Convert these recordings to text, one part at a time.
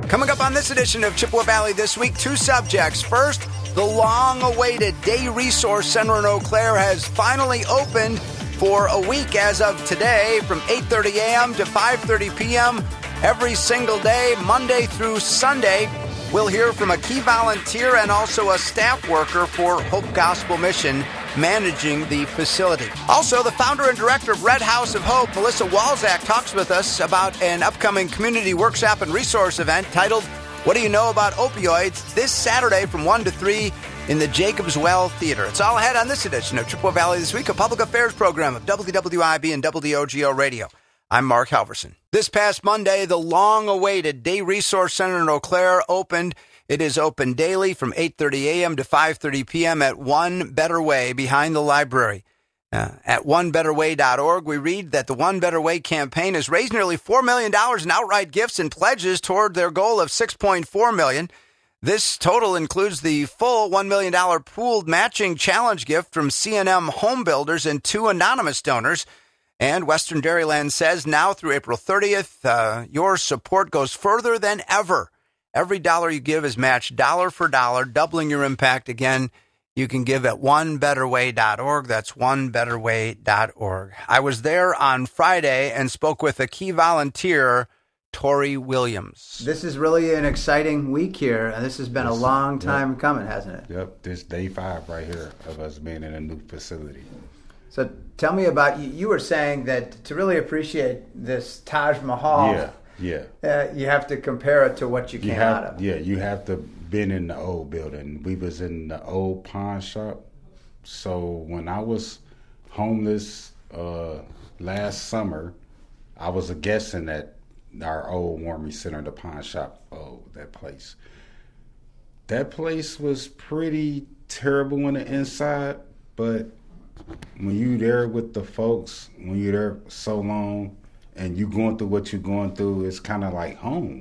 Coming up on this edition of Chippewa Valley This Week, two subjects. First, the long-awaited Day Resource Center in Eau Claire has finally opened for a week as of today from 8:30 a.m. to 5:30 p.m. every single day, Monday through Sunday. We'll hear from a key volunteer and also a staff worker for Hope Gospel Mission managing the facility. Also, the founder and director of Red House of Hope, Melissa Walzak, talks with us about an upcoming community workshop and resource event titled What Do You Know About Opioids? This Saturday from 1 to 3 in the Jacobs Well Theater. It's all ahead on this edition of Chippewa Valley This Week, a public affairs program of WWIB and WOGO Radio. I'm Mark Halverson. This past Monday, the long-awaited Day Resource Center in Eau Claire opened. It is open daily from 8:30 a.m. to 5:30 p.m. at One Better Way behind the library. At onebetterway.org, we read that the One Better Way campaign has raised nearly $4 million in outright gifts and pledges toward their goal of $6.4 million. This total includes the full $1 million pooled matching challenge gift from C&M Home Builders and two anonymous donors. And Western Dairyland says now through April 30th, your support goes further than ever. Every dollar you give is matched dollar for dollar, doubling your impact. Again, you can give at onebetterway.org. That's onebetterway.org. I was there on Friday and spoke with a key volunteer, Tori Williams. This is really an exciting week here, and this has been a long time coming, hasn't it? Yep, this day 5 right here of us being in a new facility. So tell me about, you were saying that to really appreciate this Taj Mahal, you have to compare it to what you came out of. Yeah, you have to been in the old building. We was in the old pawn shop. So when I was homeless last summer, I was a guessing at our old warming center, the pawn shop. Oh, that place. That place was pretty terrible on the inside, but when you there with the folks, when you're there so long and you going through what you're going through, it's kind of like home.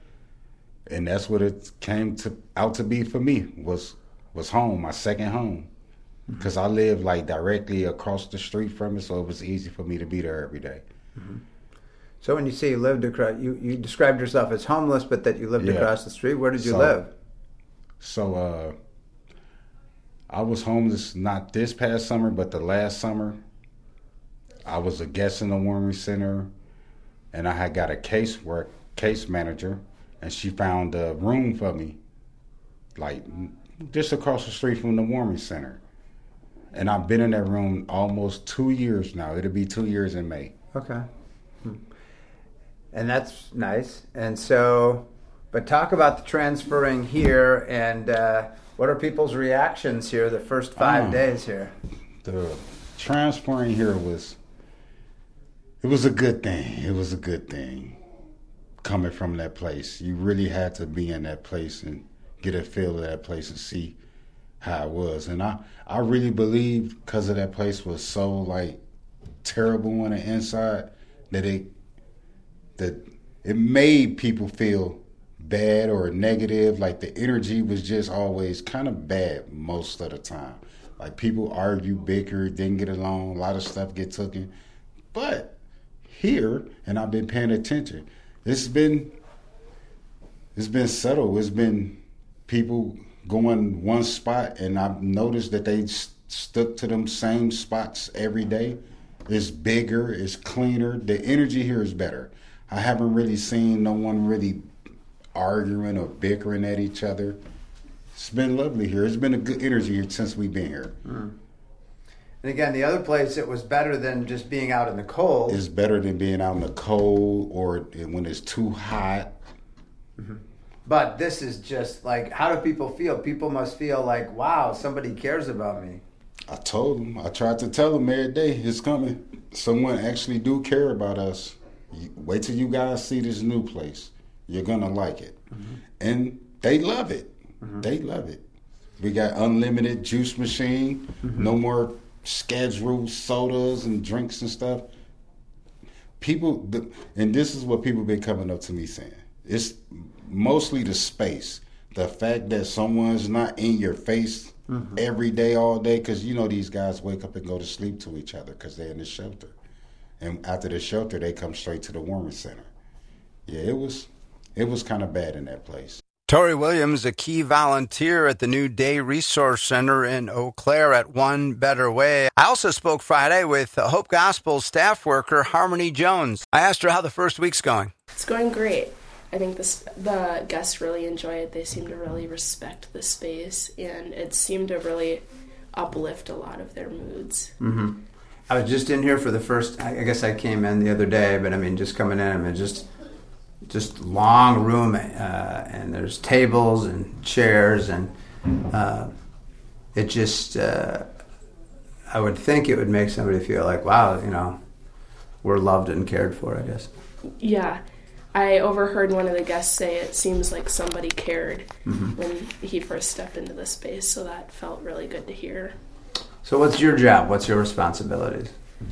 And that's what it came out to be for me, was home, my second home. Because I live like directly across the street from it, so it was easy for me to be there every day. Mm-hmm. So when you say you lived across, you described yourself as homeless, but that you lived across the street. Where did you live? So I was homeless not this past summer, but the last summer. I was a guest in the warming center, and I had got a case manager, and she found a room for me, like just across the street from the warming center. And I've been in that room almost 2 years now. It'll be 2 years in May. Okay. And that's nice. And so, but talk about the transferring here, and what are people's reactions here the first 5 days here? The transferring here it was a good thing. It was a good thing coming from that place. You really had to be in that place and get a feel of that place and see how it was. And I really believe because of that place was so like terrible on the inside that it made people feel bad or negative. Like the energy was just always kind of bad most of the time. Like people argue, bicker, didn't get along, a lot of stuff get taken. But here, and I've been paying attention, it's been settled. It's been people going one spot, and I've noticed that they stuck to them same spots every day. It's bigger, it's cleaner. The energy here is better. I haven't really seen no one really arguing or bickering at each other. It's been lovely here. It's been a good energy here since we've been here. Mm. And again, the other place, it was better than just being out in the cold. It's better than being out in the cold or when it's too hot. Mm-hmm. But this is just like, how do people feel? People must feel like, wow, somebody cares about me. I told them. I tried to tell them every day, it's coming. Someone actually do care about us. Wait till you guys see this new place. You're going to like it. Mm-hmm. And they love it. Mm-hmm. They love it. We got unlimited juice machine. Mm-hmm. No more scheduled sodas and drinks and stuff. People, and this is what people been coming up to me saying. It's mostly the space. The fact that someone's not in your face every day, all day, because you know these guys wake up and go to sleep to each other because they're in the shelter. And after the shelter, they come straight to the warming center. Yeah, it was kind of bad in that place. Tori Williams, a key volunteer at the new Day Resource Center in Eau Claire at One Better Way. I also spoke Friday with Hope Gospel staff worker Harmony Jones. I asked her how the first week's going. It's going great. I think the guests really enjoy it. They seem to really respect the space, and it seemed to really uplift a lot of their moods. Mm-hmm. I was just in here for the first, I guess I came in the other day, but I mean, just coming in, I mean, just long room, and there's tables and chairs, and it just, I would think it would make somebody feel like, wow, you know, we're loved and cared for, I guess. Yeah. I overheard one of the guests say it seems like somebody cared when he first stepped into the space, so that felt really good to hear. So what's your job? What's your responsibilities?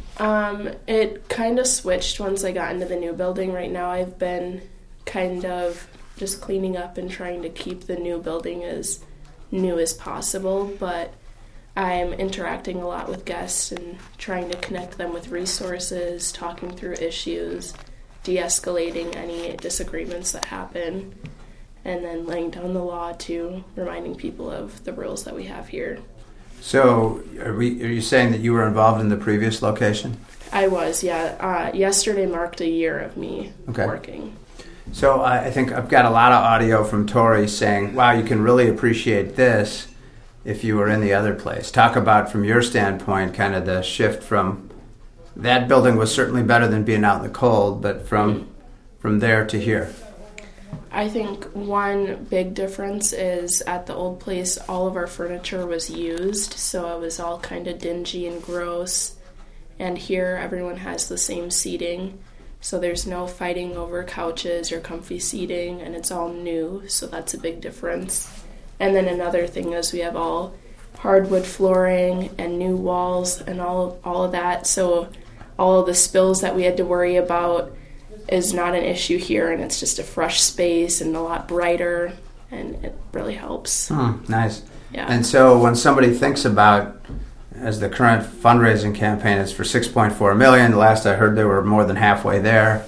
It kind of switched once I got into the new building. Right now I've been kind of just cleaning up and trying to keep the new building as new as possible, but I'm interacting a lot with guests and trying to connect them with resources, talking through issues, de-escalating any disagreements that happen, and then laying down the law too, reminding people of the rules that we have here. So are you saying that you were involved in the previous location? I was, yeah. Yesterday marked a year of me working. So I think I've got a lot of audio from Tori saying, wow, you can really appreciate this if you were in the other place. Talk about, from your standpoint, kind of the shift from that building was certainly better than being out in the cold, but from there to here. I think one big difference is at the old place, all of our furniture was used, so it was all kind of dingy and gross. And here, everyone has the same seating, so there's no fighting over couches or comfy seating, and it's all new, so that's a big difference. And then another thing is we have all hardwood flooring and new walls and all of that, so all of the spills that we had to worry about is not an issue here, and it's just a fresh space and a lot brighter, and it really helps. Nice. Yeah. And so when somebody thinks about, as the current fundraising campaign is for $6.4 million, the last I heard they were more than halfway there,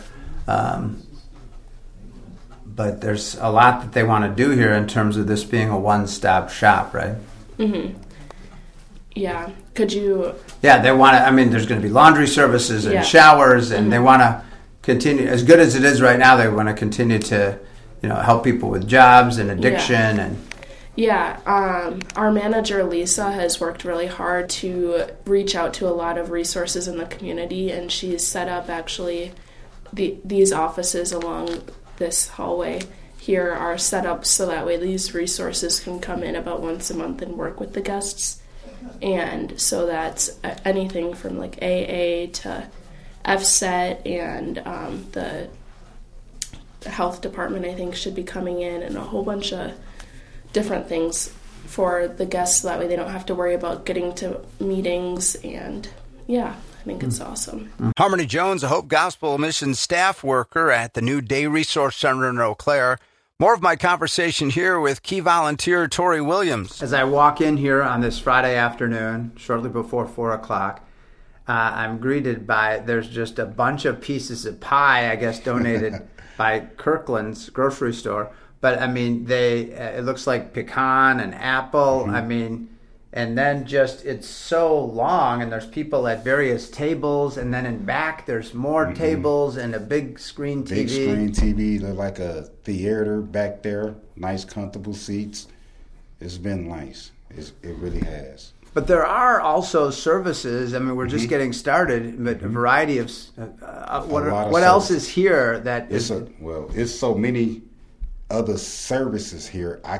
but there's a lot that they want to do here in terms of this being a one-stop shop, right? Mm-hmm. Yeah. Could you... Yeah, they want to, I mean, there's going to be laundry services and showers, and they want to continue, as good as it is right now, they want to continue to, you know, help people with jobs and addiction. Our manager, Lisa, has worked really hard to reach out to a lot of resources in the community, and she's set up actually these offices along this hallway here are set up so that way these resources can come in about once a month and work with the guests. And so that's anything from like AA to FSET, and the health department, I think, should be coming in, and a whole bunch of different things for the guests, so that way they don't have to worry about getting to meetings. And I think it's awesome. Harmony Jones, a Hope Gospel Mission staff worker at the new Day Resource Center in Eau Claire. More of my conversation here with key volunteer Tori Williams. As I walk in here on this Friday afternoon, shortly before 4 o'clock, I'm greeted by, there's just a bunch of pieces of pie, I guess, donated by Kirkland's grocery store. But, I mean, it looks like pecan and apple. I mean, and then just, it's so long, and there's people at various tables, and then in back there's more tables and a big screen TV. Big screen TV, look like a theater back there. Nice, comfortable seats. It's been nice. It really has. But there are also services. I mean, we're just getting started, but a variety of what else is here that it's so many other services here. Try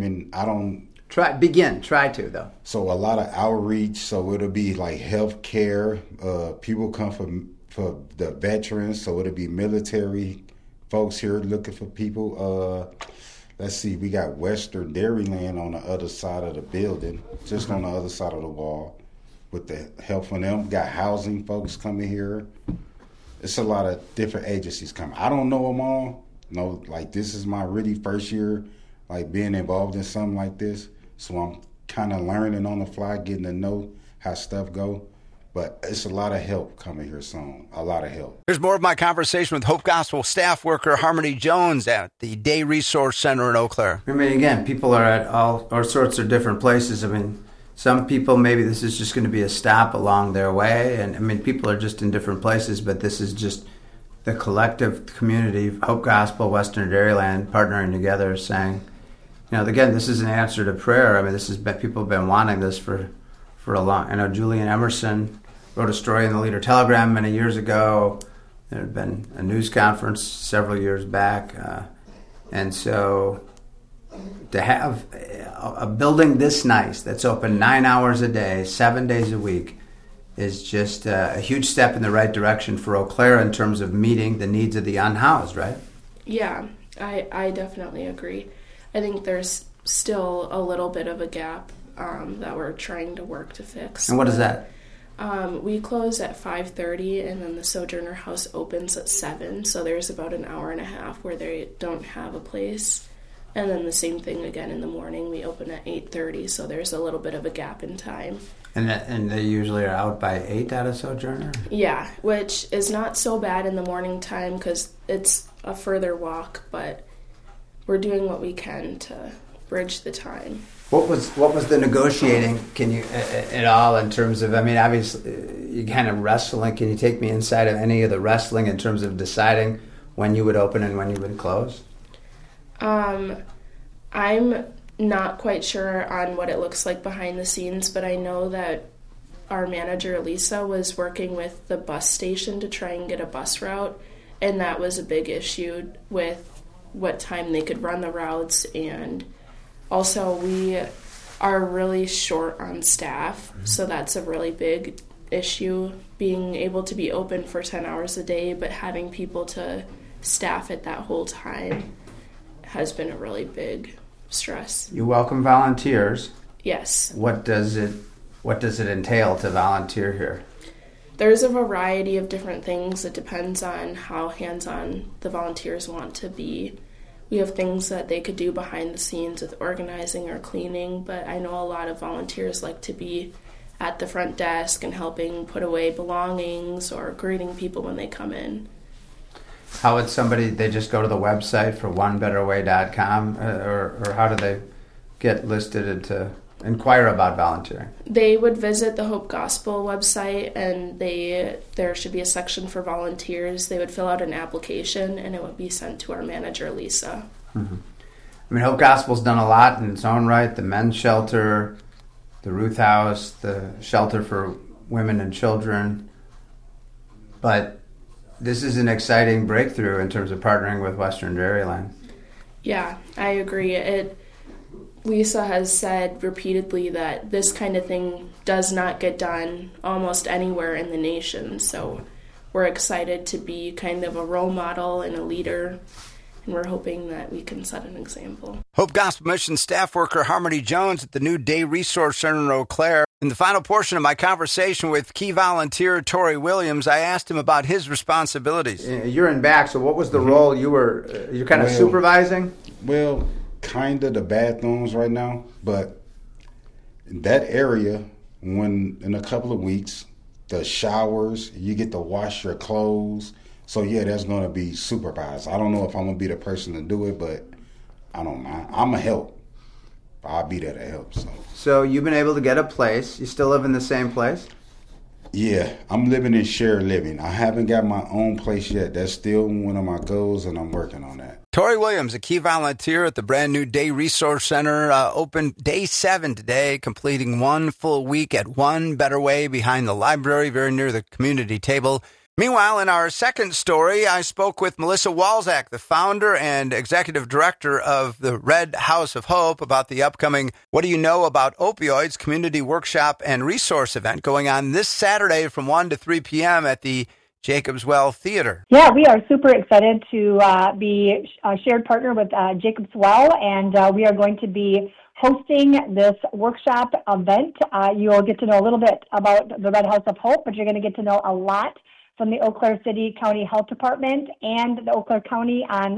to though. So a lot of outreach. So it'll be like health care. People come for the veterans. So it'll be military folks here looking for people. Let's see, we got Western Dairyland on the other side of the building, just on the other side of the wall, with the help from them. Got housing folks coming here. It's a lot of different agencies coming. I don't know them all. No, like this is my really first year, like being involved in something like this. So I'm kind of learning on the fly, getting to know how stuff go. But it's a lot of help coming here soon, a lot of help. Here's more of my conversation with Hope Gospel staff worker Harmony Jones at the Day Resource Center in Eau Claire. I mean, again, people are at all sorts of different places. I mean, some people, maybe this is just going to be a stop along their way. And, I mean, people are just in different places, but this is just the collective community, Hope Gospel, Western Dairyland, partnering together, saying, you know, again, this is an answer to prayer. I mean, this has been, people have been wanting this for a long. I know Julian Emerson wrote a story in the Leader Telegram many years ago. There had been a news conference several years back, and so to have a building this nice that's open 9 hours a day, 7 days a week, is just a huge step in the right direction for Eau Claire in terms of meeting the needs of the unhoused, right? Yeah, I definitely agree. I think there's still a little bit of a gap that we're trying to work to fix. And what is that? We close at 5:30, and then the Sojourner House opens at 7, so there's about an hour and a half where they don't have a place. And then the same thing again in the morning. We open at 8:30, so there's a little bit of a gap in time. And they usually are out by 8 at a Sojourner? Yeah, which is not so bad in the morning time because it's a further walk, but we're doing what we can to bridge the time. What was the negotiating? Can you at all in terms of? I mean, obviously, you kind of wrestling. Can you take me inside of any of the wrestling in terms of deciding when you would open and when you would close? I'm not quite sure on what it looks like behind the scenes, but I know that our manager Lisa was working with the bus station to try and get a bus route, and that was a big issue with what time they could run the routes. And also, we are really short on staff, so that's a really big issue, being able to be open for 10 hours a day, but having people to staff it that whole time has been a really big stress. You welcome volunteers. Yes. What does it entail to volunteer here? There's a variety of different things. It depends on how hands-on the volunteers want to be. We have things that they could do behind the scenes with organizing or cleaning, but I know a lot of volunteers like to be at the front desk and helping put away belongings or greeting people when they come in. How would they just go to the website for onebetterway.com, or how do they get listed and to inquire about volunteering? They would visit the Hope Gospel website, and there should be a section for volunteers. They would fill out an application, and it would be sent to our manager, Lisa. Mm-hmm. I mean, Hope Gospel's done a lot in its own right. The men's shelter, the Ruth House, the shelter for women and children. But this is an exciting breakthrough in terms of partnering with Western Dairyland. Yeah, I agree. Lisa has said repeatedly that this kind of thing does not get done almost anywhere in the nation. So we're excited to be kind of a role model and a leader, and we're hoping that we can set an example. Hope Gospel Mission staff worker Harmony Jones at the new Day Resource Center in Eau Claire. In the final portion of my conversation with key volunteer Tori Williams, I asked him about his responsibilities. You're in back, so what was the role you're kind of supervising? Well, kind of the bathrooms right now, but in that area, when in a couple of weeks, the showers, you get to wash your clothes. So yeah, that's going to be supervised. I don't know if I'm going to be the person to do it, but I don't mind. I'm a help. I'll be there to help. So you've been able to get a place. You still live in the same place? Yeah, I'm living in shared living. I haven't got my own place yet. That's still one of my goals, and I'm working on that. Tori Williams, a key volunteer at the brand new Day Resource Center, opened day 7 today, completing 1 full week at One Better Way behind the library, very near the community table. Meanwhile, in our second story, I spoke with Melissa Walczak, the founder and executive director of the Red House of Hope, about the upcoming What Do You Know About Opioids community workshop and resource event going on this Saturday from 1 to 3 p.m. at the Jacobs Well Theater. Yeah, we are super excited to be a shared partner with Jacobs Well, and we are going to be hosting this workshop event. You'll get to know a little bit about the Red House of Hope, but you're going to get to know a lot from the Eau Claire City County Health Department and the Eau Claire County on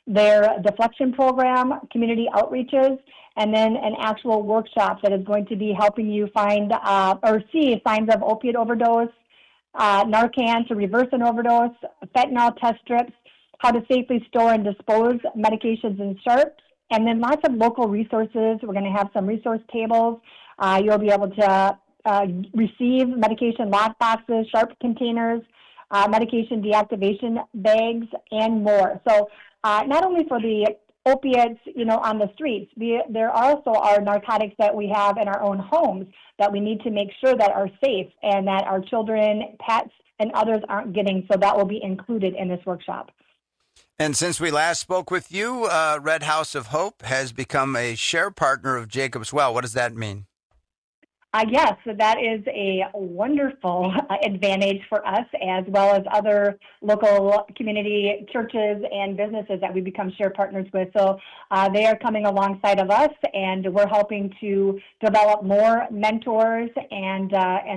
their deflection program, community outreaches, and then an actual workshop that is going to be helping you find or see signs of opiate overdose, Narcan to reverse an overdose, fentanyl test strips, how to safely store and dispose medications and sharps, and then lots of local resources. We're going to have some resource tables. You'll be able to receive medication lock boxes, sharp containers, medication deactivation bags, and more. So not only for the opiates, on the streets, there also are narcotics that we have in our own homes that we need to make sure that are safe and that our children, pets, and others aren't getting. So that will be included in this workshop. And since we last spoke with you, Red House of Hope has become a share partner of Jacob's Well. What does that mean? Yes, so that is a wonderful advantage for us, as well as other local community churches and businesses that we become share partners with. So they are coming alongside of us, and we're helping to develop more mentors, and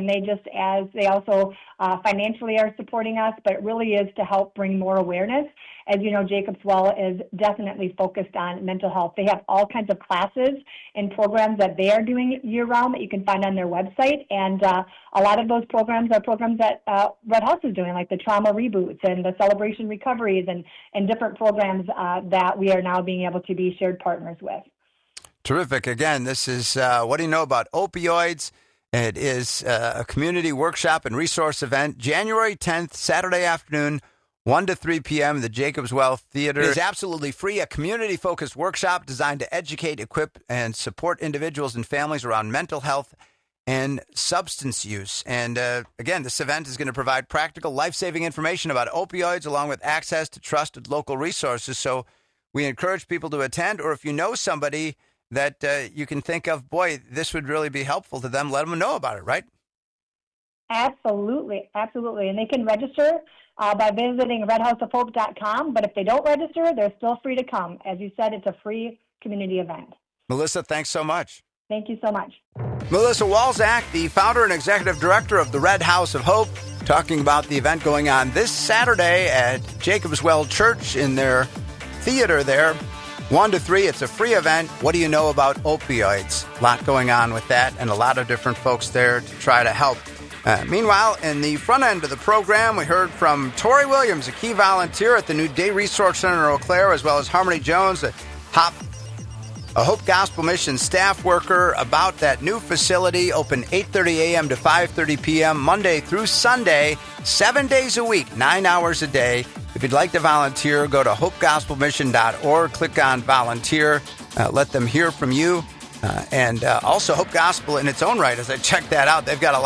they also financially are supporting us, but it really is to help bring more awareness. As you know, Jacob's Well is definitely focused on mental health. They have all kinds of classes and programs that they are doing year-round that you can find on their website, and a lot of those programs are programs that Red House is doing, like the trauma reboots and the celebration recoveries and different programs that we are now being able to be shared partners with. Terrific. Again, this is What Do You Know About Opioids? It is a community workshop and resource event, January 10th, Saturday afternoon, 1 to 3 p.m., the Jacob's Well Theater. It is absolutely free, a community-focused workshop designed to educate, equip, and support individuals and families around mental health and substance use. And again, this event is going to provide practical, life-saving information about opioids along with access to trusted local resources. So we encourage people to attend, or if you know somebody that you can think of, boy, this would really be helpful to them, let them know about it, right? Absolutely, absolutely. And they can register by visiting redhouseofhope.com. But if they don't register, they're still free to come. As you said, it's a free community event. Melissa, thanks so much. Thank you so much. Melissa Walczak, the founder and executive director of the Red House of Hope, talking about the event going on this Saturday at Jacob's Well Church in their theater there. 1 to 3, it's a free event. What do you know about opioids? A lot going on with that, and a lot of different folks there to try to help. Meanwhile, in the front end of the program, we heard from Tori Williams, a key volunteer at the new Day Resource Center in Eau Claire, as well as Harmony Jones, a Hope Gospel Mission staff worker, about that new facility, open 8:30 a.m. to 5:30 p.m., Monday through Sunday, 7 days a week, 9 hours a day. If you'd like to volunteer, go to hopegospelmission.org, click on volunteer, let them hear from you. And also Hope Gospel in its own right, as I check that out, they've got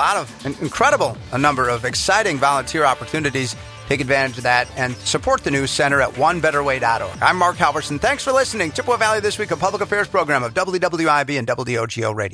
a number of exciting volunteer opportunities. Take advantage of that and support the news center at onebetterway.org. I'm Mark Halverson. Thanks for listening. Chippewa Valley This Week, a public affairs program of WWIB and WDOGO Radio.